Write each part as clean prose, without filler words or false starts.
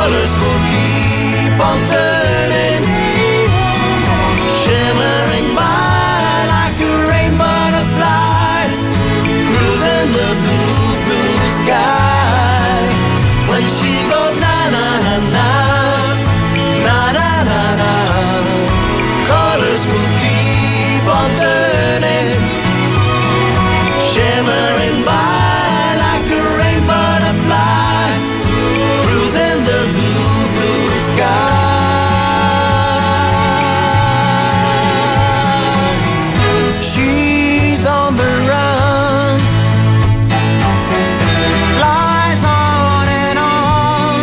colors will keep on turning, shimmering by like a rainbow butterfly, cruising the blue, blue sky. When she goes na na na na, na na na na, colors will keep on turning, shimmering by like a rainbow butterfly, cruising the blue, blue sky. She's on the run, flies on and on.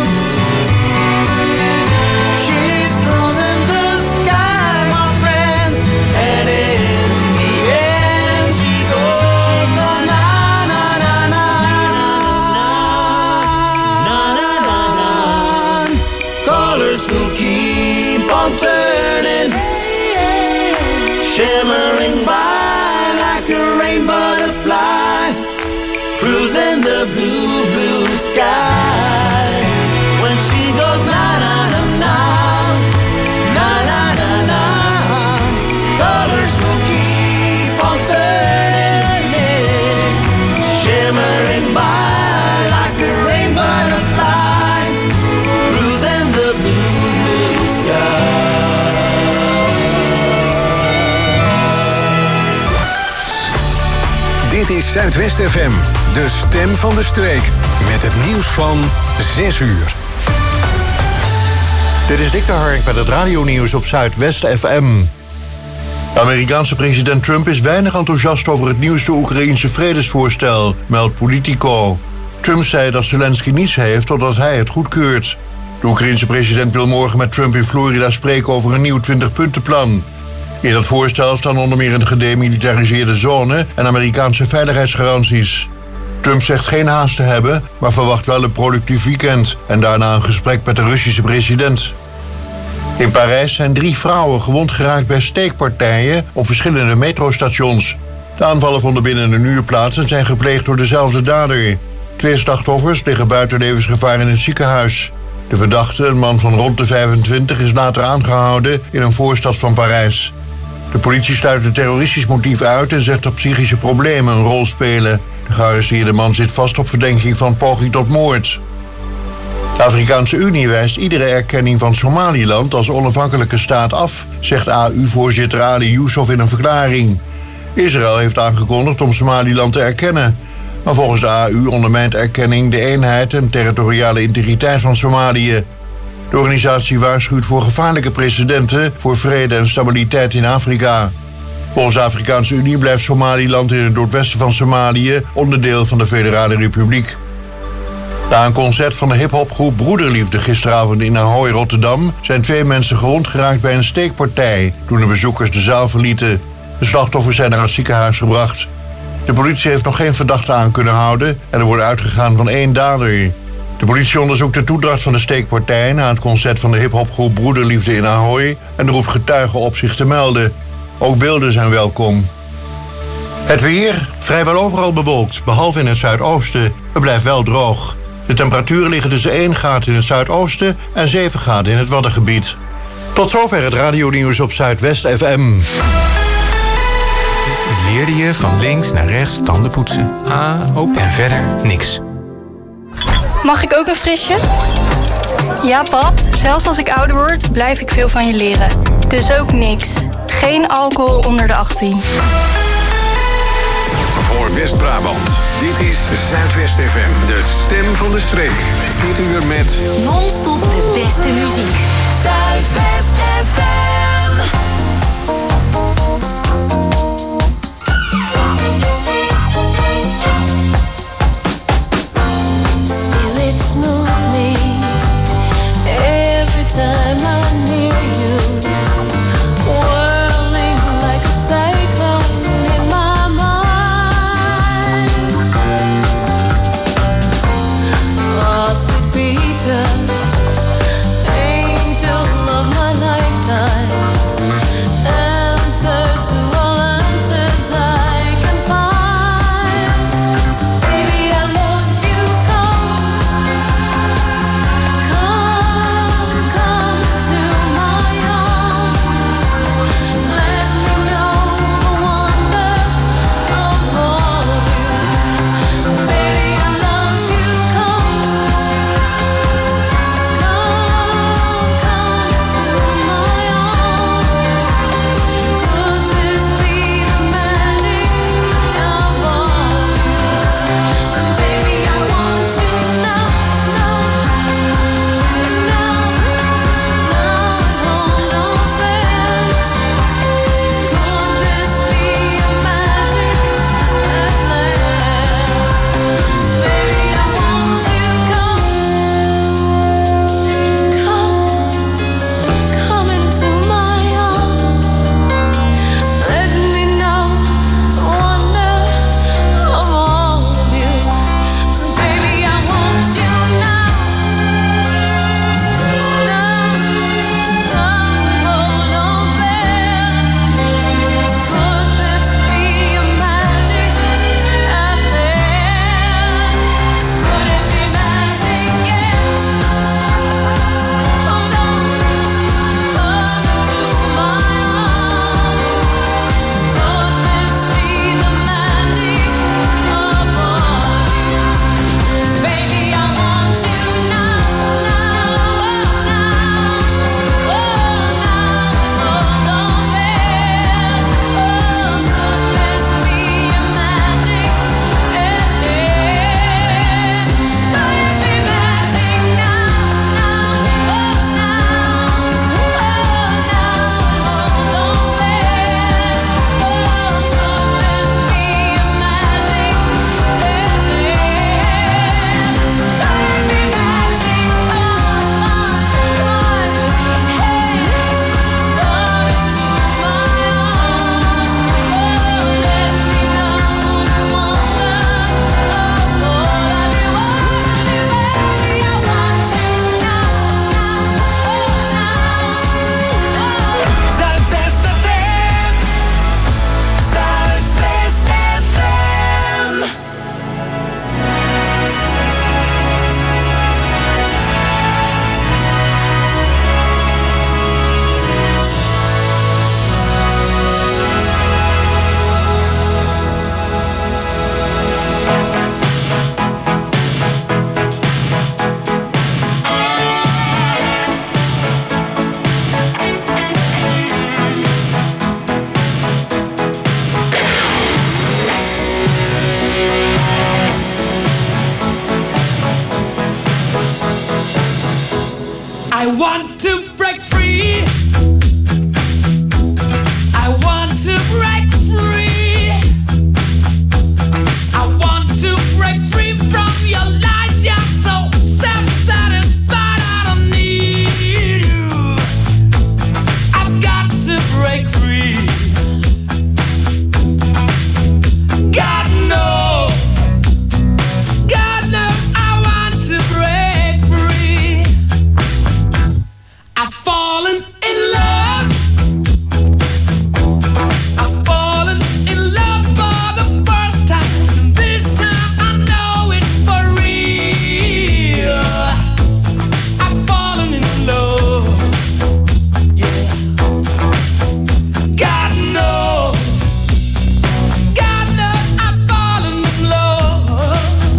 She's cruising the sky, my friend, and in the end she goes na na na na na na na na na. Colors will keep on turning, shimmering by like a rainbow butterfly, cruising the blue, blue sky. When she goes na na na na, na na na na, colors will keep on turning, shimmering by like a rainbow butterfly, cruising the blue, blue sky. Dit is Zuidwest FM, de stem van de streek. Met het nieuws van 6 uur. Dit is Dick de Hark met het radionieuws op Zuidwest FM. De Amerikaanse president Trump is weinig enthousiast over het nieuwste Oekraïense vredesvoorstel, meldt Politico. Trump zei dat Zelensky niets heeft totdat hij het goedkeurt. De Oekraïense president wil morgen met Trump in Florida spreken over een nieuw 20-puntenplan. In dat voorstel staan onder meer een gedemilitariseerde zone en Amerikaanse veiligheidsgaranties. Trump zegt geen haast te hebben, maar verwacht wel een productief weekend en daarna een gesprek met de Russische president. In Parijs zijn 3 vrouwen gewond geraakt bij steekpartijen op verschillende metrostations. De aanvallen vonden binnen een uur plaats en zijn gepleegd door dezelfde dader. 2 slachtoffers liggen buiten levensgevaar in het ziekenhuis. De verdachte, een man van rond de 25, is later aangehouden in een voorstad van Parijs. De politie sluit een terroristisch motief uit en zegt dat psychische problemen een rol spelen. De gearresteerde man zit vast op verdenking van poging tot moord. De Afrikaanse Unie wijst iedere erkenning van Somaliland als onafhankelijke staat af, zegt AU-voorzitter Ali Yusuf in een verklaring. Israël heeft aangekondigd om Somaliland te erkennen. Maar volgens de AU ondermijnt erkenning de eenheid en territoriale integriteit van Somalië. De organisatie waarschuwt voor gevaarlijke precedenten voor vrede en stabiliteit in Afrika. Volgens de Afrikaanse Unie blijft Somaliland in het noordwesten van Somalië onderdeel van de Federale Republiek. Na een concert van de hiphopgroep Broederliefde gisteravond in Ahoy, Rotterdam, zijn 2 mensen gewond geraakt bij een steekpartij toen de bezoekers de zaal verlieten. De slachtoffers zijn naar het ziekenhuis gebracht. De politie heeft nog geen verdachte aan kunnen houden en er wordt uitgegaan van 1 dader. De politie onderzoekt de toedracht van de steekpartij na het concert van de hiphopgroep Broederliefde in Ahoy en roept getuigen op zich te melden. Ook beelden zijn welkom. Het weer, vrijwel overal bewolkt, behalve in het zuidoosten. Het blijft wel droog. De temperaturen liggen tussen 1 graad in het zuidoosten en 7 graden in het Waddengebied. Tot zover het radionieuws op Zuidwest FM. Ik leerde je van links naar rechts tanden poetsen. En verder niks. Mag ik ook een frisje? Ja, pap. Zelfs als ik ouder word, blijf ik veel van je leren. Dus ook niks. Geen alcohol onder de 18. Voor West-Brabant, dit is Zuidwest FM, de stem van de streek. Dit uur met non-stop de beste muziek. Zuidwest FM. Time I'm near you, whirling like a cyclone in my mind. Oh, sweet Peter, angel of my lifetime. I want to break free. I want to break free. I want to break free from your lies. You're so self-satisfied. I don't need you. I've got to break free. God knows I want to break free. I've fallen in love. I've fallen in love for the first time. This time I know it for real. I've fallen in love. Yeah. God knows I've fallen in love.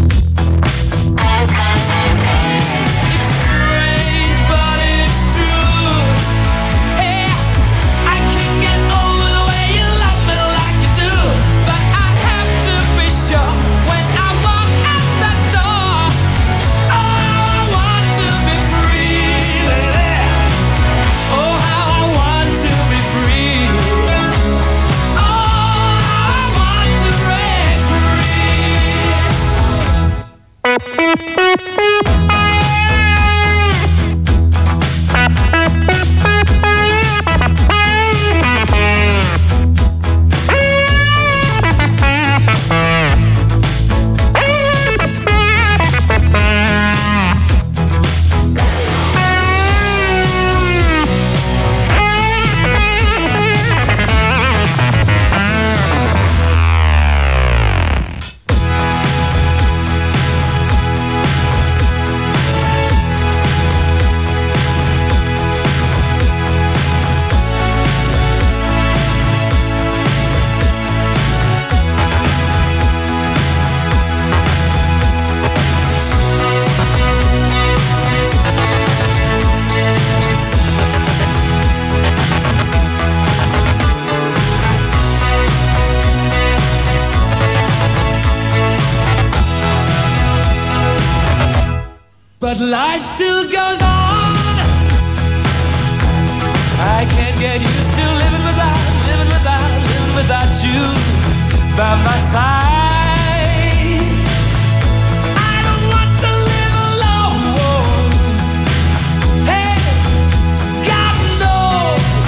It's strange, but it's true. Hey, I can't get over the way you love me like you do. But I have to be sure when I walk out the door. Oh, how I want to be free, baby. Oh, how I want to be free. Oh, how I want to break But life still goes on. I can't get used to living without you by my side. I don't want to live alone. Hey, God knows,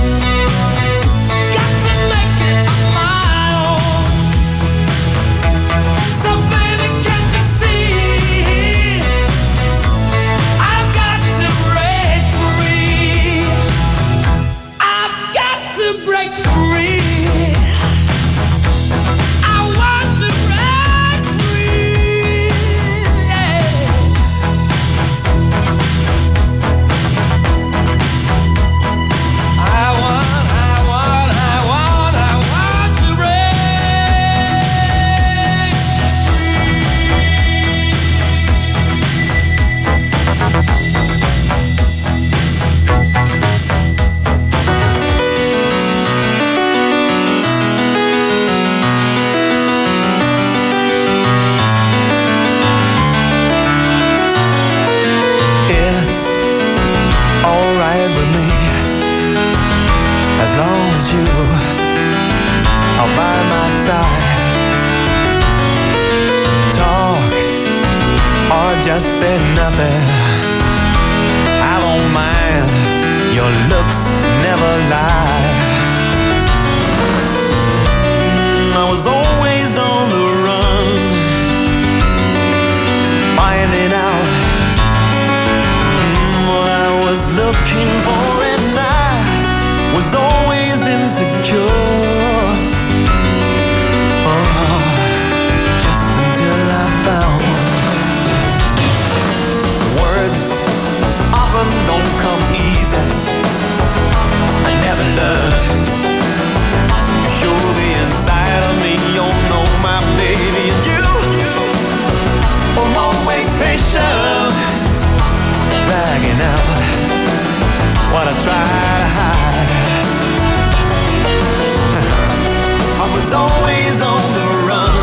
got to make it on my own. So baby, can't you see? I've got to break free. I've got to break free. I want to break free. Yeah. I want to break It's alright with me as long as you are by my side. Talk or just say nothing. I don't mind. Your looks never lie. I was always on the run, finding out what I was looking for, and I was always insecure. Oh, just until I found words often don't come easy. I never learned to show the inside of me. You know my baby, and you were always patient, dragging out what I tried to hide. I was always on the run,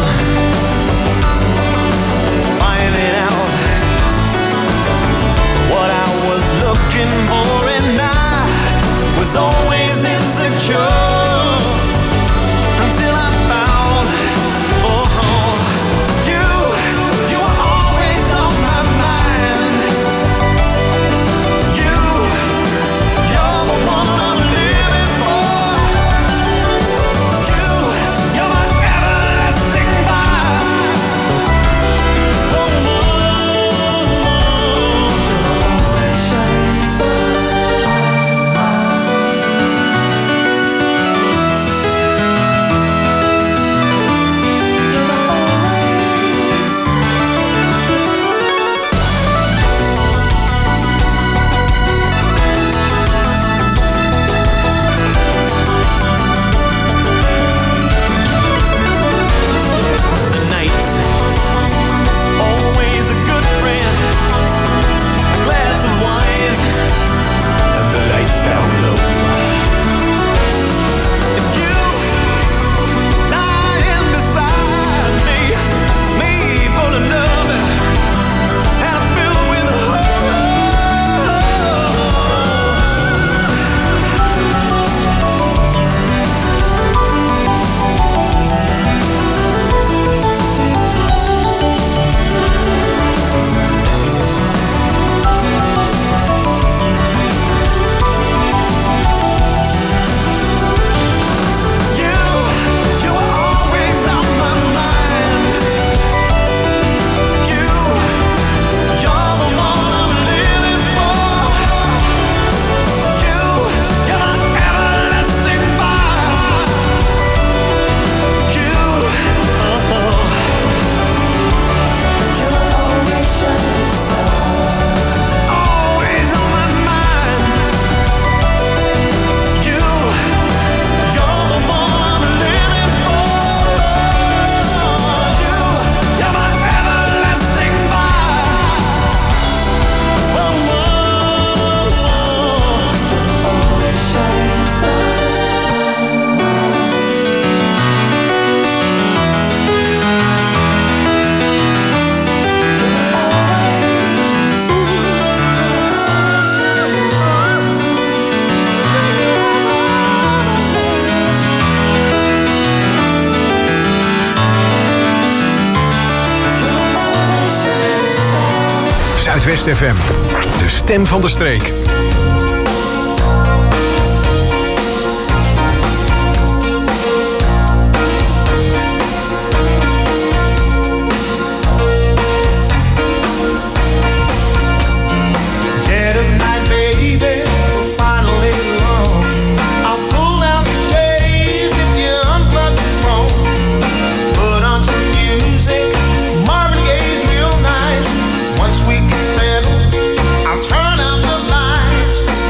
finding out what I was looking looking for, and I was always insecure until I found, you were always on my mind. You're the one I'm living for. You're my everlasting fire. Zuidwest FM, de stem van de streek. Once we get settled, I'll turn out the lights.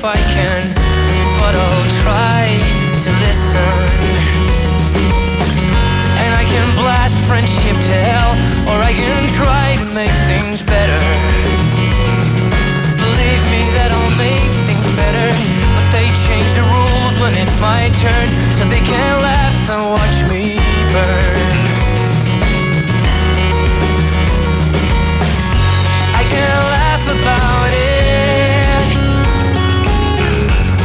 if I can, but I'll try to listen. And I can blast friendship to hell, or I can try to make things better. Believe me that I'll make things better, but they change the rules when it's my turn, so they can't laugh and watch me burn. I can laugh about it,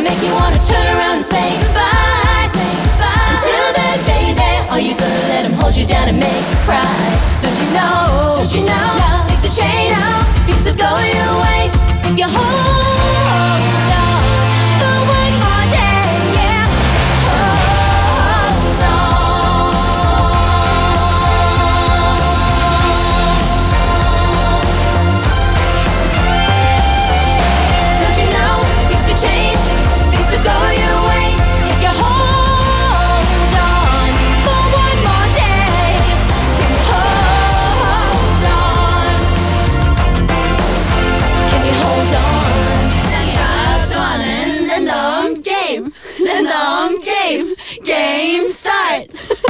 make you wanna turn around and say goodbye, say goodbye. Until then, baby, are you gonna let him hold you down and make you cry? Don't you know, things will change, things will go your way if you hold on for one more day, yeah. Hold on. Don't you know things will change, things will go your way if you hold on for one more day. Hold on. Can you hold on? Game start.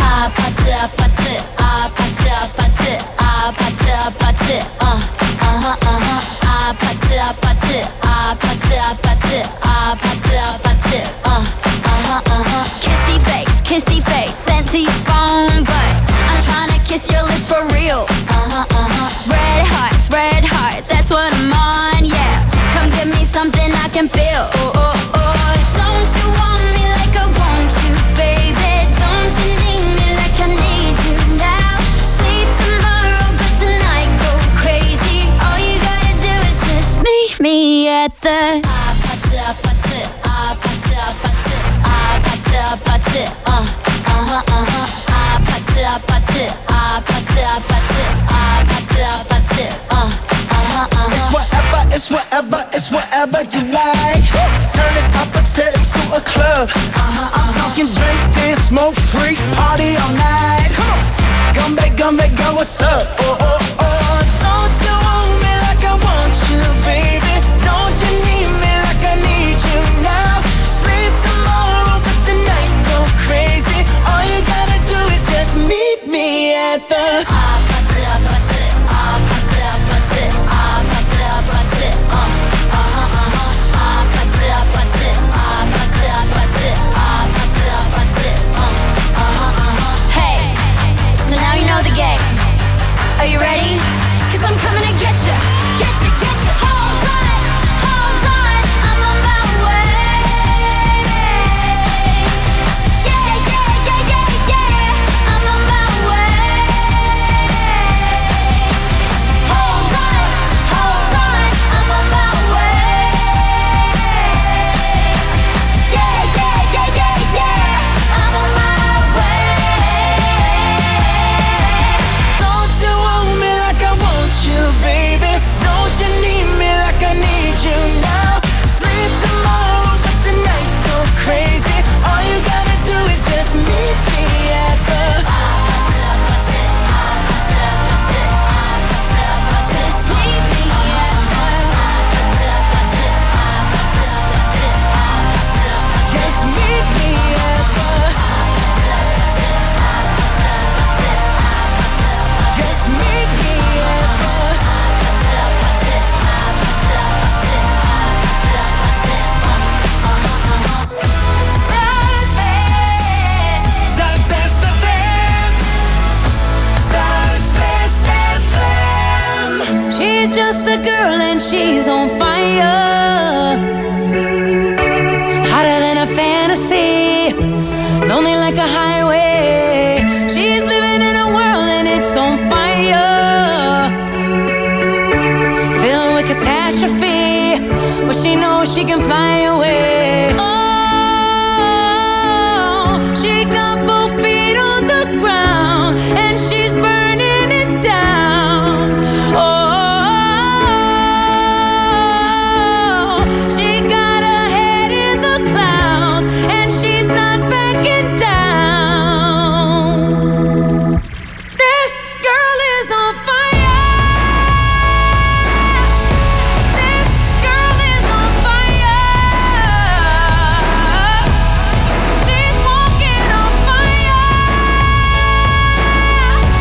Kissy face, sent to your phone, but I'm trying to kiss your lips for real. Red hearts, that's what I'm on, yeah. Come give me something I can feel. Oh, oh, oh. Don't you want me like I want you, baby? Don't you need me like I need you now? Sleep tomorrow, but tonight go crazy. All you gotta do is just meet me at the It's whatever you like. Turn this opposite into a club. I'm talking drink, dance, smoke, freak, party all night. Come back, girl, what's up? Oh, oh, oh. Don't you want me like I want you, baby? Don't you need me like I need you now? Sleep tomorrow, but tonight go crazy. All you gotta do is just meet me at the Hey, so now you know the game. Are you ready? 'Cause I'm coming to get you, get you, get you. Hold on, I'm on my way. Yeah, yeah, yeah, yeah, yeah, I'm on my way. Hold on, I'm on my way. Yeah, yeah, yeah, yeah, yeah, I'm on my way. Don't you want me like I want you, baby? Don't you need me like I need you now? Sleep tomorrow, but tonight go crazy. All you gotta do is just meet me at the Just meet me at just meet me at the just meet me at Zuidwest FM. Zuidwest FM. She's just a girl and she's on fire. Hotter than a fantasy, lonely like a highway. She's living in a world and it's on fire, filled with catastrophe, but she knows she can fly away. Oh, she got both feet on the ground and she's burning it down. Oh, she got her head in the clouds and she's not backing down. This girl is on fire. This girl is on fire. She's walking on fire.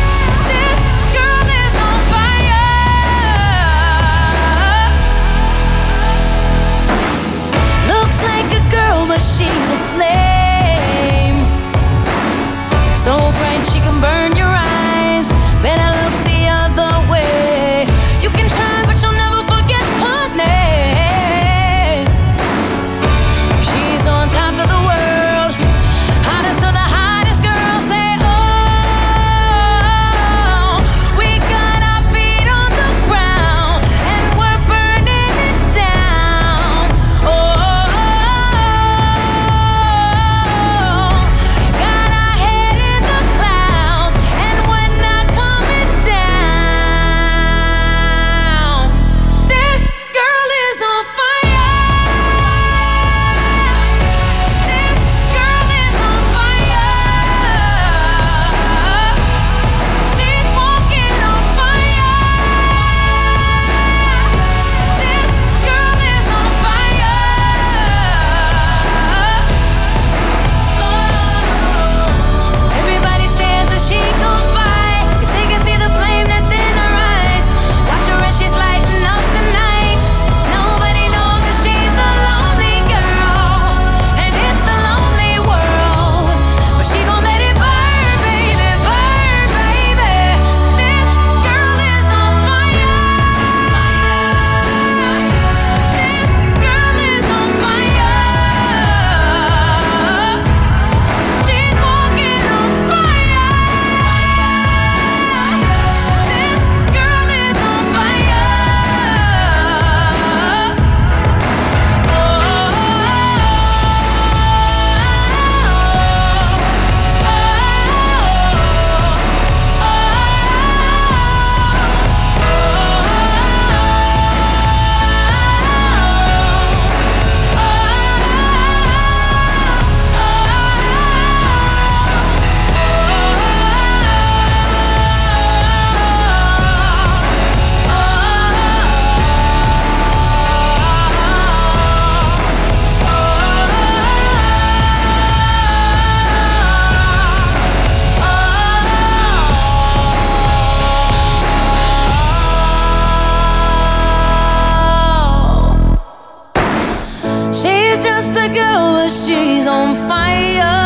just a girl, but she's on fire.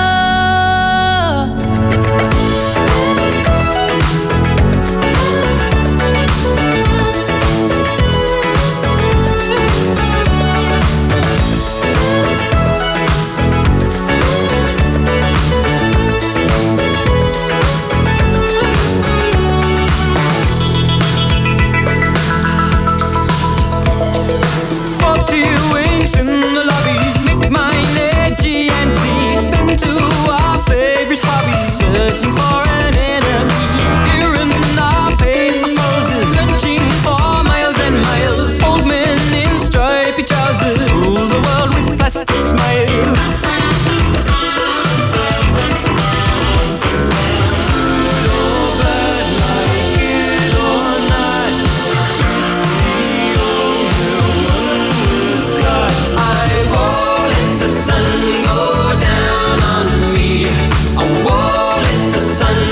In the lobby, make mine edgy and clean. Then to our favorite hobby, searching for an enemy. Here in our paper poses, searching for miles and miles. Old men in stripy trousers rule the world with plastic smiles. Sun go down on me. I won't let the sun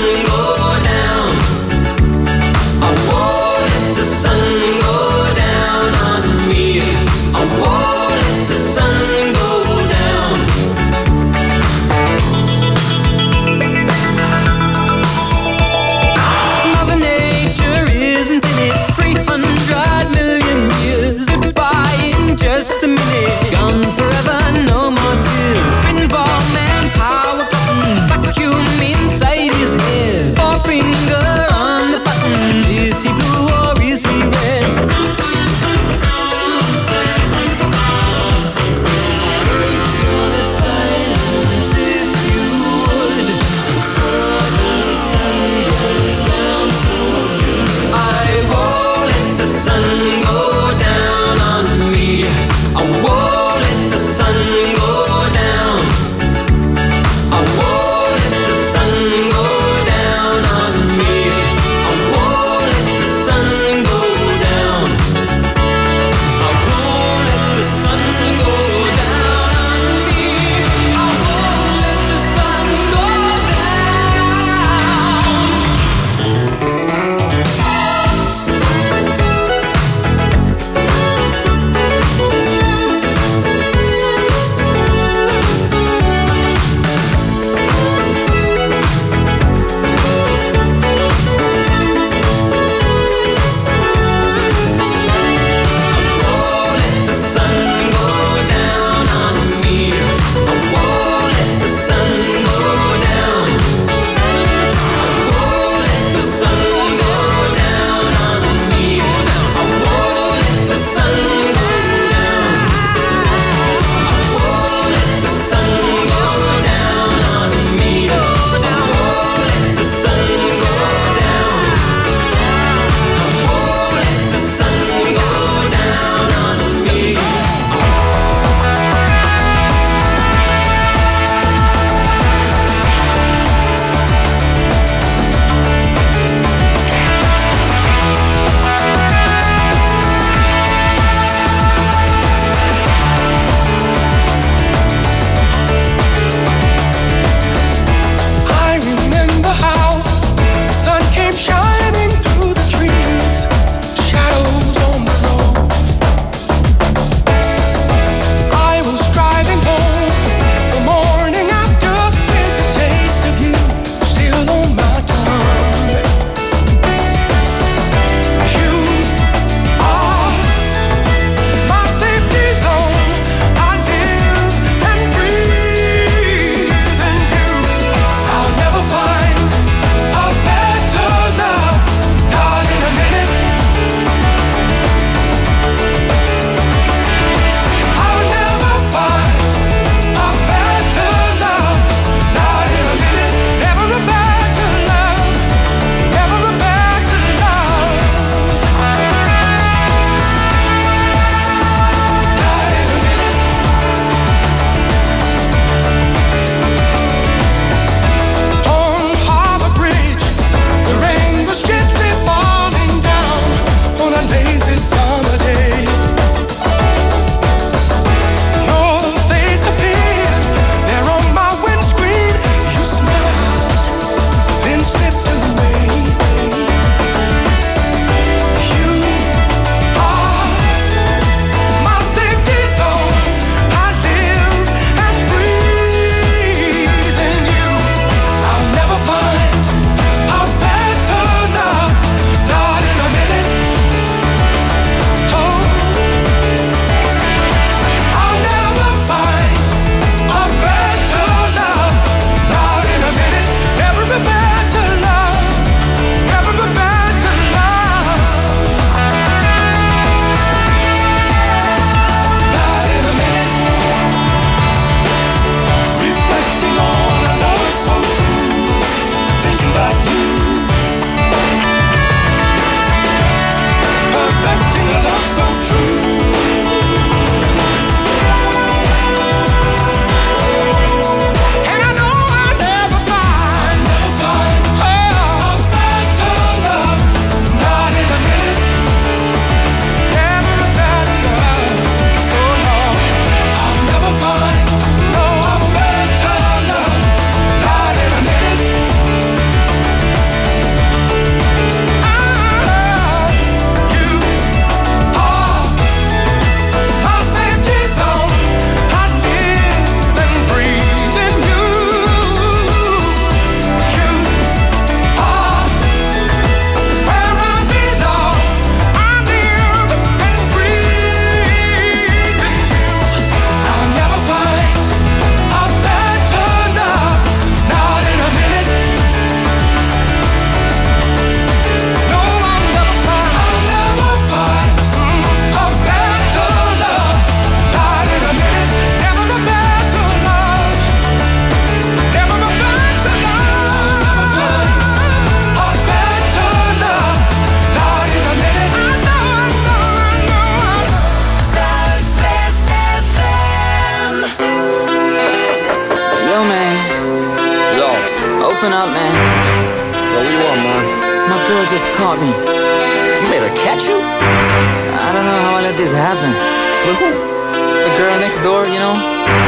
Open up, man. Yo, what you want, man? My girl just caught me. You made her catch you? I don't know how I let this happen. With who? The girl next door, you know?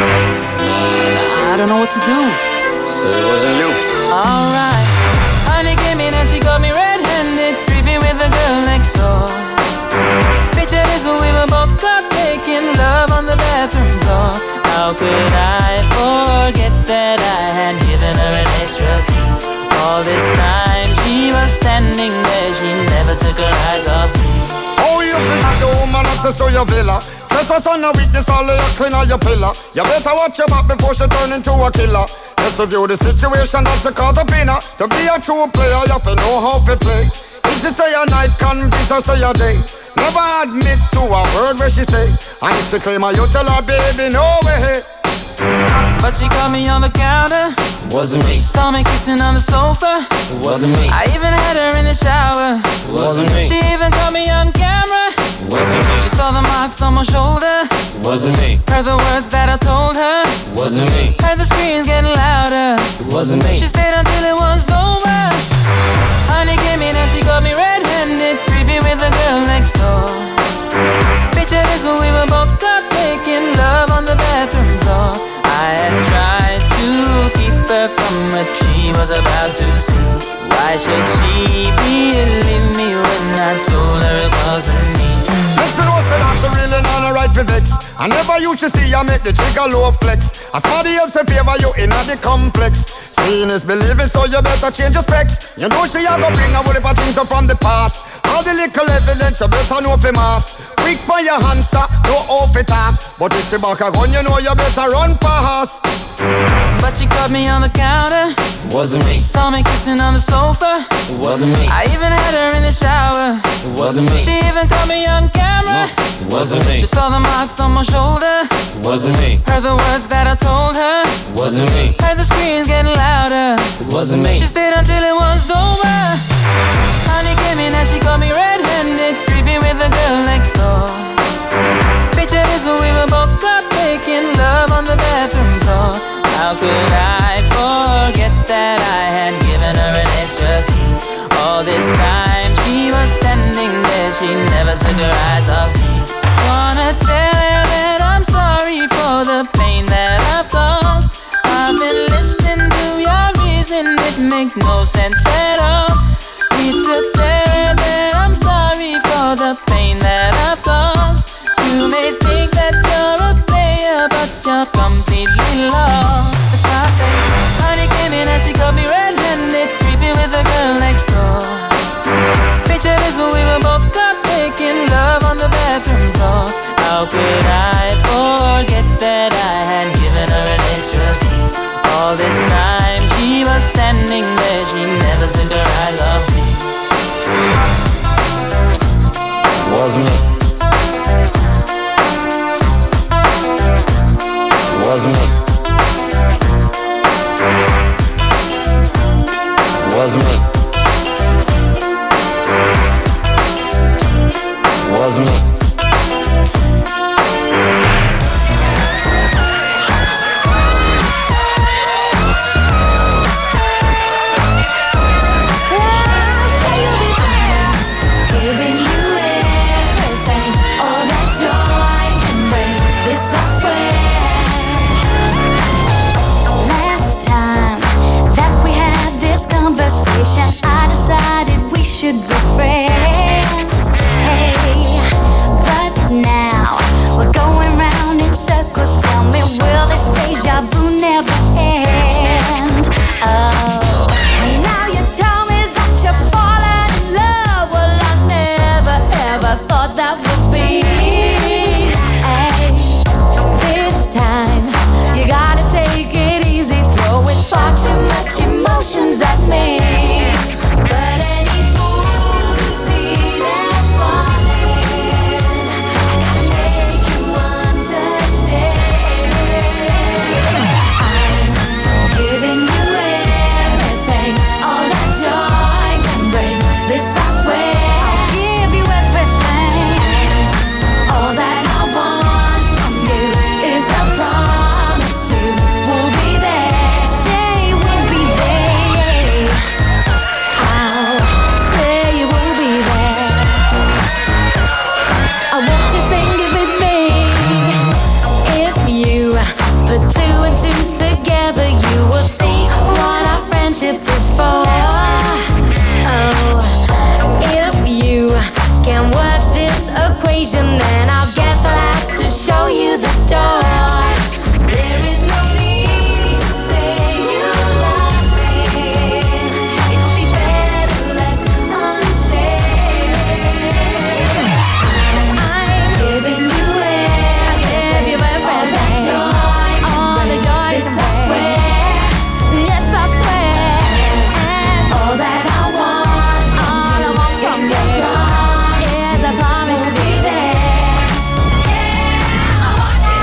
I don't know what to do. Said it wasn't you. Alright. Honey came in and she got me red-handed, creepy with the girl next door. Picture this, we were both caught making love on the bathroom floor. How could I forget that I had given her an extra key? All this time she was standing there, she never took her eyes off me. Oh, you think the woman access to your villa? Trespass on a weakness, all of your clean on your pillar. You better watch your back before she turn into a killer. Just review the situation that you call the winner. To be a true player, you have to know how to play. If she say a night, convince her say a day. Never admit to a word where she say. And if she claim her, you tell her, baby, no way. But she caught me on the counter. Wasn't me. Saw me kissing on the sofa. Wasn't me. I even had her in the shower. Wasn't me. She even caught me on camera. Wasn't me. She saw the marks on my shoulder. Wasn't me. Heard the words that I told her. Wasn't me. Heard the screams getting louder. Wasn't me. She stayed until it was over. Honey came in and she got me red-handed, creepy with the girl next door. Picture this, we were both caught making love on the bathroom floor. I had tried to keep her from what she was about to see. Why should she believe me when I told her it wasn't me? Next you know, say that she really not right for vex. I never used to see her make the trigger low flex. As somebody else in favor you in the complex. Seeing is believing, so you better change your specs. You know she a go bring a whole heap of things up from the past. All the little evidence you better know for mass. Quick for your answer, no off it up. But if she back a gun, you know you better run fast. But she caught me on the counter. Wasn't me. Saw me kissing on the sofa. Wasn't me. I even had her in the shower. Wasn't me. She even caught me on camera. Wasn't me. She saw the marks on my shoulder. Wasn't me. Heard the words that I told her. Wasn't me. Heard the screams getting louder. Wasn't me. She stayed until it was over. Honey came in and she caught me red-handed, creepy with the girl next door. Picture this, we were both caught making love on the bathroom floor. How could I forget that I had given her an extra key? All this time she was standing there, she never took her eyes off me. Wanna tell her that I'm sorry for the pain that I've caused. I've been listening to your reason, it makes no sense at all. Need to tell her that I'm sorry for the pain that I've caused. You may think that you're a player, but you're completely lost. That's why I say, honey came in and she got me red-handed, creepy with the girl next door. Picture this, we were both caught making love on the bathroom floor. How could I forget that I had given her an extra key? All this time she was standing there, she never took her eyes off me. Wasn't me. Wasn't me. Wasn't me. Wasn't me. and two together, you will see what our friendship is for. Oh, if you can work this equation, then I guess I'll have to show you the door. There is no need to say you love me. It would be better left unsaid. I'm giving you it. I give you everything. All the joy, yes I swear. Yes I swear. And all that I want from you is a promise to be there. Yeah, I want you.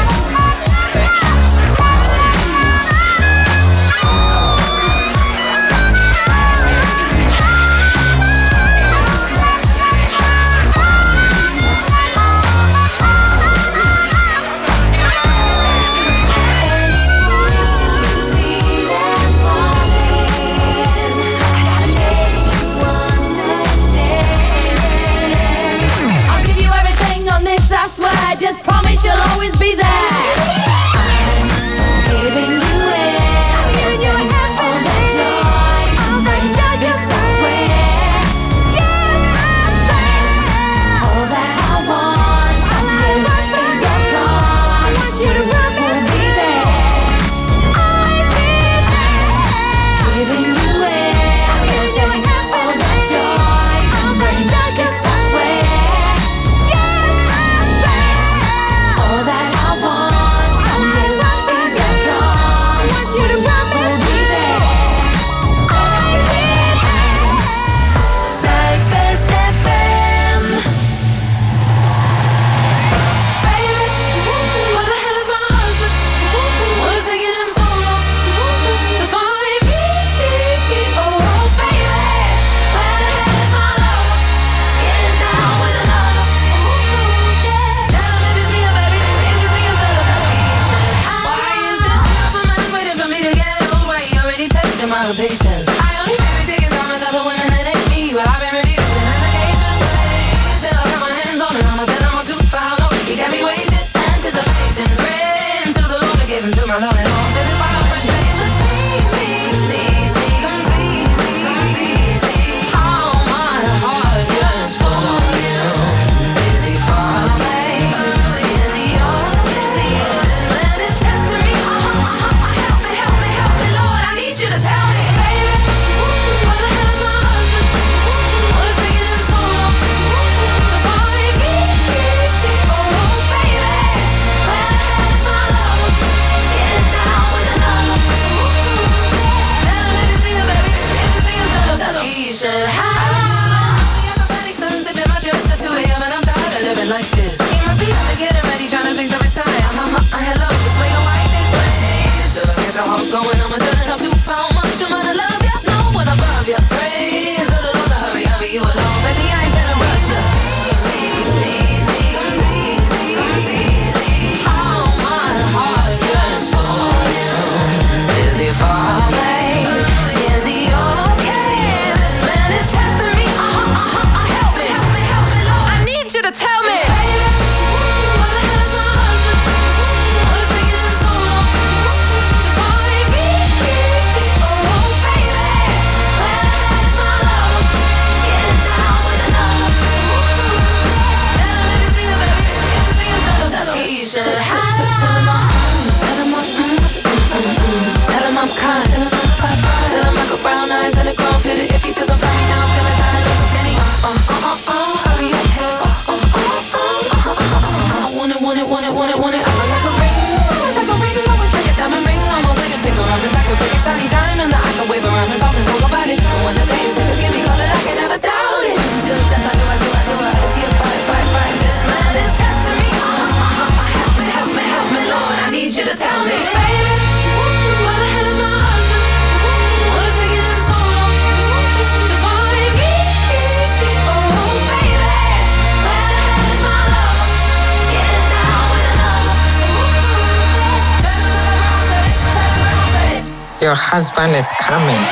I'll give you everything on this, I swear. I just promise you'll always be there. I'm giving you it. I'm giving you everything. All that joy, yes I swear. Yes I swear. All that I want from you is a promise. You will be there. I'll be there. Giving you it. I'm giving you everything. All that joy, yes I swear. Yes I swear. All that I want from you is a promise. You will be there. I'll be there. Zuidwest FM. Baby, where the hell is my husband? What is taking him so long to find me? Oh, baby, where the hell is my lover? Getting down with another. Tell him if you see him, baby. If you see him, tell him he should. Why is this beautiful man waiting for me to get over? He already tested my patience. I only say we taking time with other women that ain't me, but I've been refusing applications. Till I got my hands on it, I'ma tell him I'm too for how long. He got me waiting, anticipating, praying to the Lord to give him to my love and all. Satisfy my fresh face, just need me, completely. How my heart yearns for you. Is he far away? Is he yours? Is he yours? This man is testing me. Help me, help me, help me, Lord. I need you to tell me, baby. Where the hell is my husband? What is taking him so long to find me? Oh, baby, where the hell is my lover? Getting down with another. Tell him if you see him, baby. If you see him, tell him he should have. Sipping my dress at 2 a.m. and I'm tired of living like this. He must be out to getting ready, trying to fix up his tie. Hello, this way or white this way. Till I get your heart going, I'ma turn it up to how much I'm gonna love you. No one above you. Pray to the Lord to hurry, hurry you along. Baby, I ain't telling rush, just need me, completely. How my heart yearns for you. Is he far away? Is he okay? This man is testing me. Help me, help me, help me, Lord. I need you to tell me. Baby, where the hell is my husband? What is taking him so long to find me? Oh, baby, where the hell is my lover? Getting down with another. Tell him if you see him, baby. If you see him, tell him he should have. Tell him I'm kind. Tell him I got brown eyes and a grown fitted. If he doesn't find me now, I'm gonna die. Love some penny. Hurry up. I want it, want it, want it, want it, want it. I like a ring, like a ring. I would like a diamond ring on my wedding finger. I'm just like a big shiny diamond that I can wave around and talk about it. And when the day is here, give me color, I can never doubt it. Till death, I do. I see it, bye. This man is testing me. Help me, help me, help me, Lord. I need you to tell me, baby. Where the hell is my husband? What is taking him so long to find me? Oh, baby, where the hell is my lover? Getting down with another. Tell him that my grandma said it. Tell him grandma said it. Your husband is coming.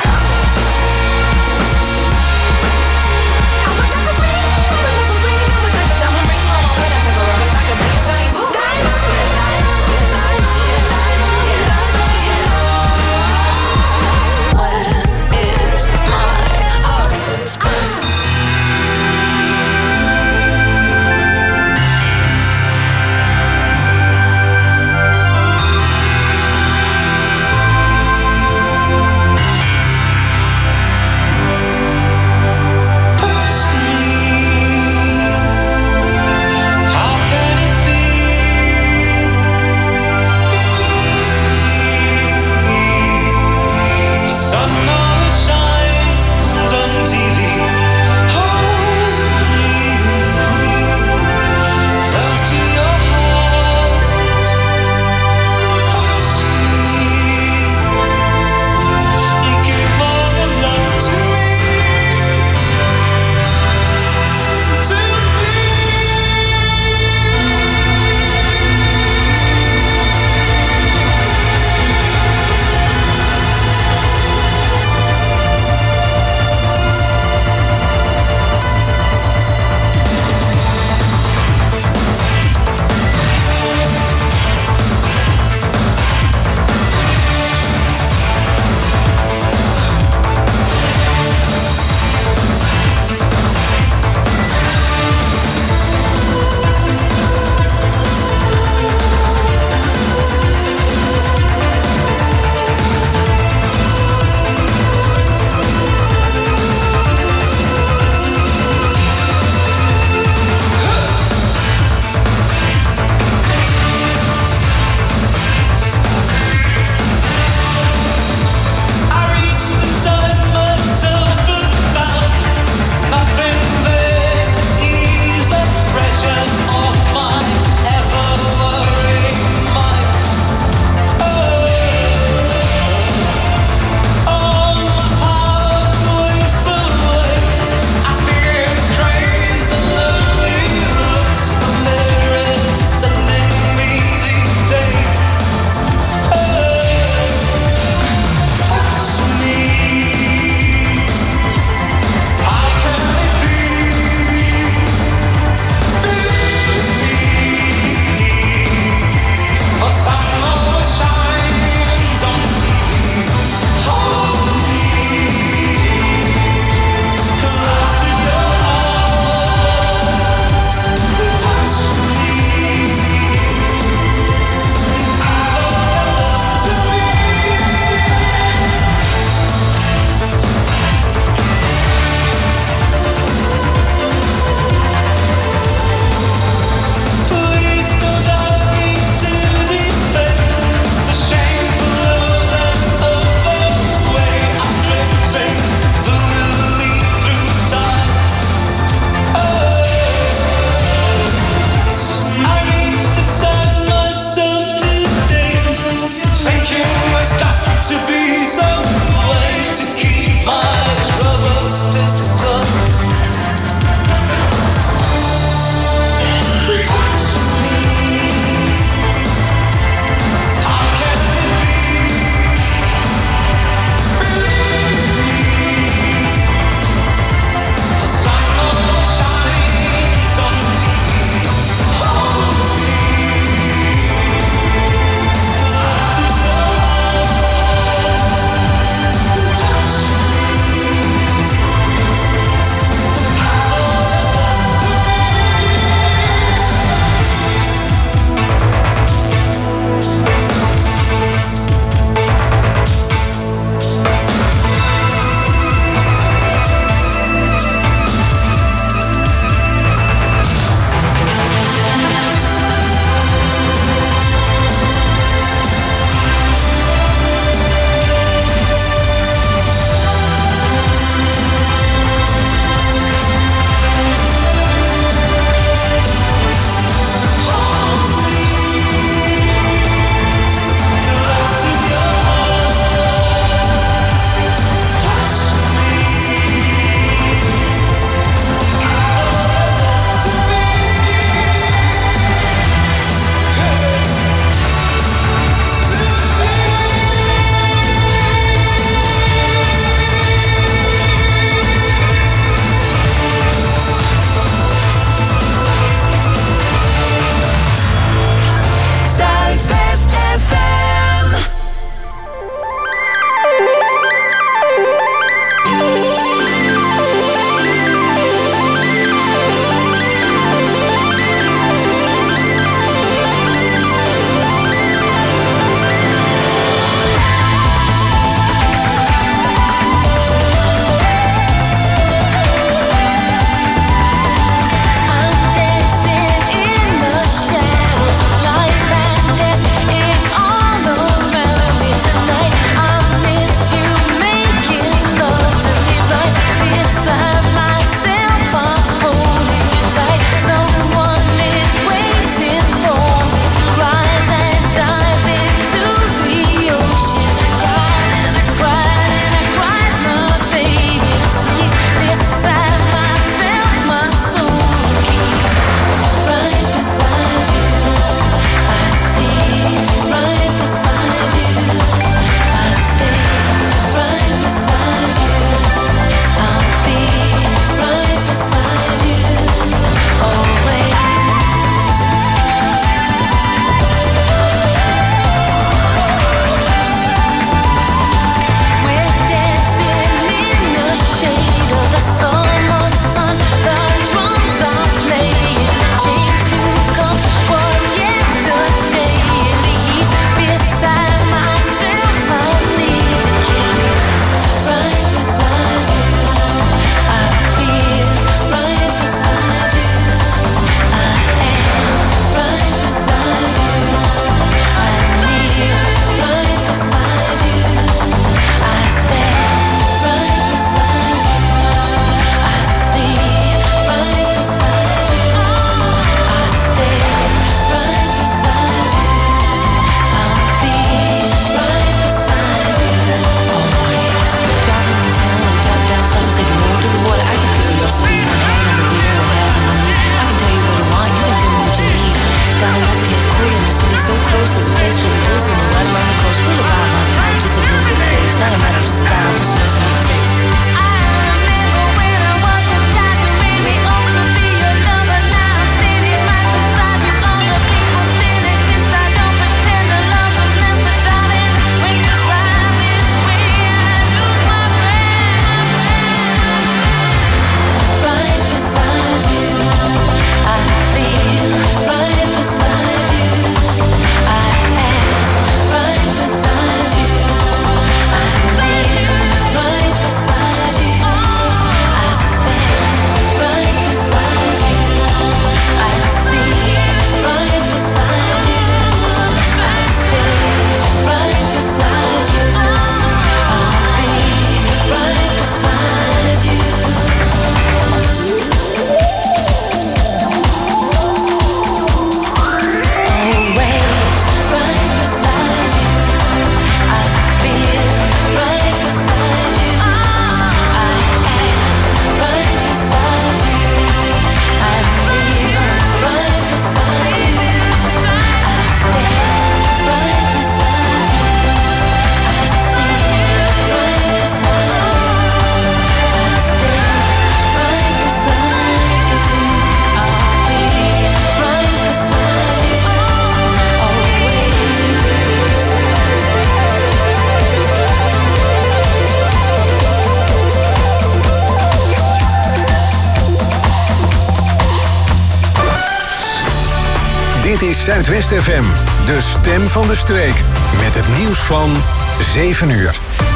Dit is Zuidwest FM, de stem van de streek. Met het nieuws van 7 uur.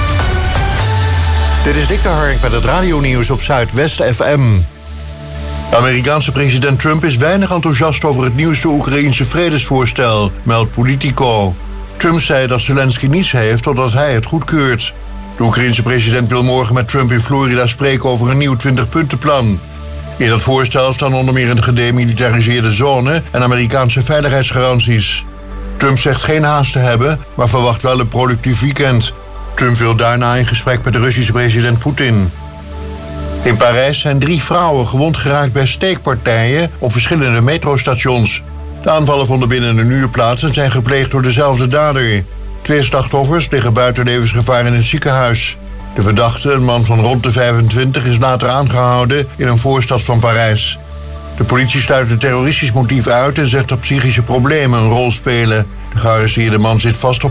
Dit is Dick de Hark met het radionieuws op Zuidwest FM. De Amerikaanse president Trump is weinig enthousiast over het nieuwste Oekraïense vredesvoorstel, meldt Politico. Trump zei dat Zelensky niets heeft totdat hij het goedkeurt. De Oekraïense president wil morgen met Trump in Florida spreken over een nieuw 20-puntenplan. In dat voorstel staan onder meer een gedemilitariseerde zone en Amerikaanse veiligheidsgaranties. Trump zegt geen haast te hebben, maar verwacht wel een productief weekend. Trump wil daarna in gesprek met de Russische president Poetin. In Parijs zijn 3 vrouwen gewond geraakt bij steekpartijen op verschillende metrostations. De aanvallen vonden binnen een uur plaats en zijn gepleegd door dezelfde dader. 2 slachtoffers liggen buiten levensgevaar in het ziekenhuis. De verdachte, een man van rond de 25, is later aangehouden in een voorstad van Parijs. De politie sluit een terroristisch motief uit en zegt dat psychische problemen een rol spelen. De gearresteerde man zit vast op